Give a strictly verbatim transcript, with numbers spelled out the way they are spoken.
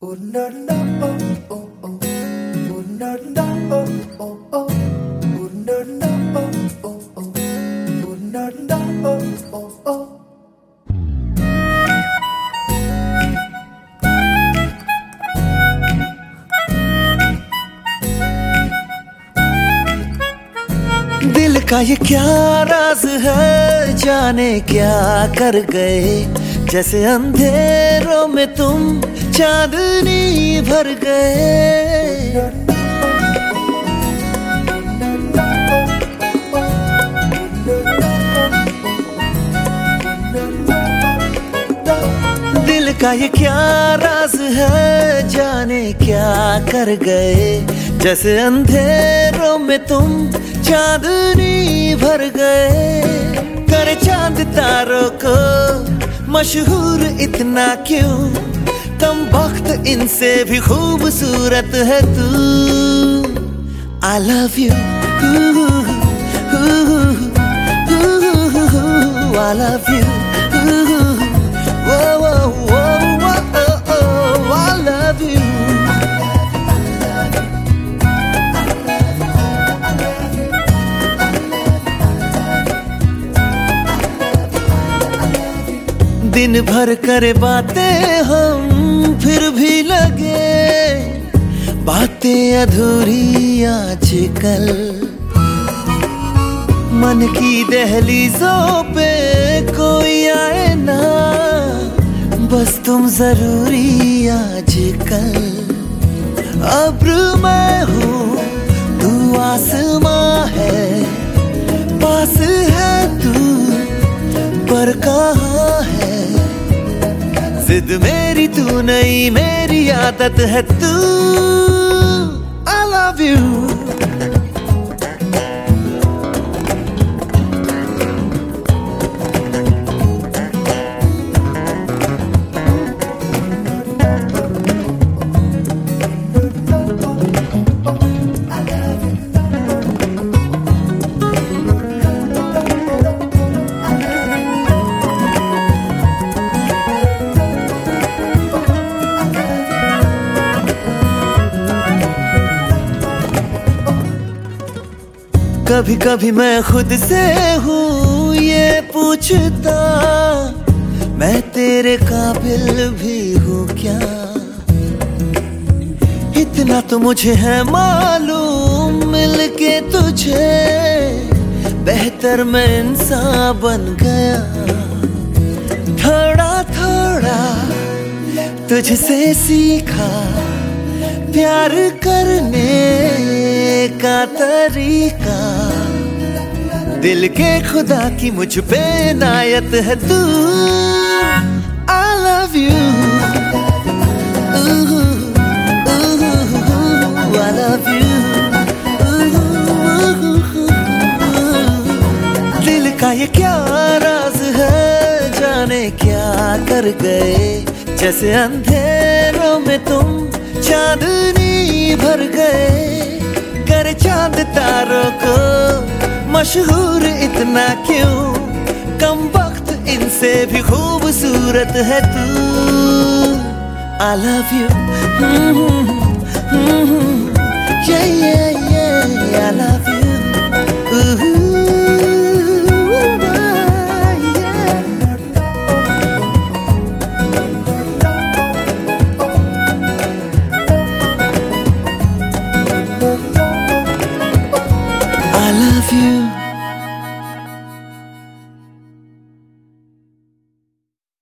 Oh na na oh oh oh. Oh na na oh oh oh. Oh na na oh oh oh. Oh na na oh oh oh. दिल का ये क्या राज है, जाने क्या कर गए, जैसे अंधेरों में तुम चांदनी भर गए। दिल का ये क्या राज है, जाने क्या कर गए, जैसे अंधेरों में तुम चांदनी भर गए। कर चांद तारों को मशहूर इतना क्यों, कम वक्त इनसे भी खूबसूरत है तू। I love you, I love you, whoa, whoa, whoa, whoa, I love you. दिन भर करे बातें हम, फिर भी लगे बातें अधूरी आजकल। मन की दहलीजों पे कोई आए ना, बस तुम जरूरी आजकल। अब्र मैं हूँ, तू आसमां है, पास है तू पर कहाँ है। जिद मेरी तू नहीं, मेरी आदत है तू। I love you. कभी कभी मैं खुद से हूँ ये पूछता, मैं तेरे काबिल भी हूँ क्या। इतना तो मुझे है मालूम, मिलके तुझे बेहतर मैं इंसान बन गया। थोड़ा थोड़ा तुझसे सीखा प्यार करने का तरीका। दिल के खुदा की मुझ पे इनायत है तू। I love you, ooh, ooh, I love you, ooh, दिल का ये क्या राज है, जाने क्या कर गए, जैसे अंधेरों में तुम चांदनी भर गए। कर चांद तारों को मशहूर इतना क्यों, कम वक्त इनसे भी खूबसूरत है तू। I love you, mm-hmm, mm-hmm, yeah, yeah, yeah, I love you, ooh, yeah. I love you.